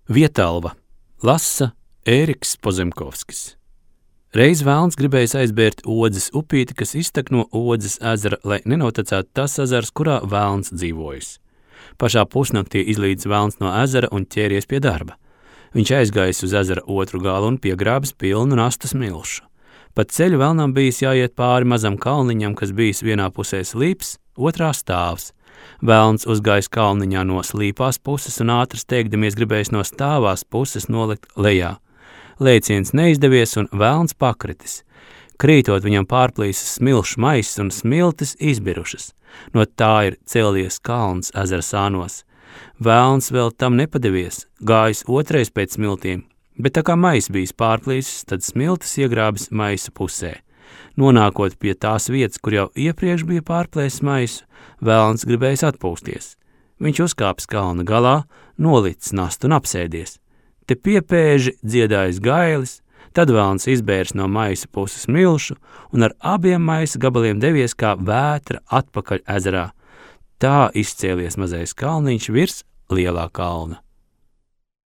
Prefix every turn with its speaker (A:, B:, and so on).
A: Vietalva lasa Ēriks Pozemkovskis. Reiz velns gribējis aizbērt Odzes upīti, kas iztek no Odzes ezera, lai nenotecētu tas ezers, kurā velns dzīvojis. Pašā pusnaktī izlīdz velns no ezera un ķēries pie darba. Viņš aizgājis uz ezera otru galu un piegrābis pilnu nastu smilšu. Pa ceļu velnam bijis jāiet pāri mazam kalniņam, kas bijis vienā pusē slīps, otrā stāvs. Velns uzgājis kalniņā no slīpās puses un ātri steigdamies gribējis no stāvās puses nolikt lejā. Lēciens neizdevies un velns pakritis. Krītot viņam pārplīsis smilšu maiss un smiltis izbirušas. No tā ir cēlies kalns ezera sānos. Velns vēl tam nepadevies, gājis otrais pēc smiltīm, bet tā kā maiss bijis pārplīsis, tad smiltis iegrābis maisa pusē. Nonākot pie tās vietas, kur jau iepriekš bija pārplēsis maisu, velns gribējis atpūsties. Viņš uzkāpis kalna galā, nolicis nastu un apsēdies. Te piepēži dziedājis gailis, tad velns izbērs no maisa puses smilšu un ar abiem maisa gabaliem devies kā vētra atpakaļ ezerā. Tā izcēlies mazais kalniņš virs lielā kalna.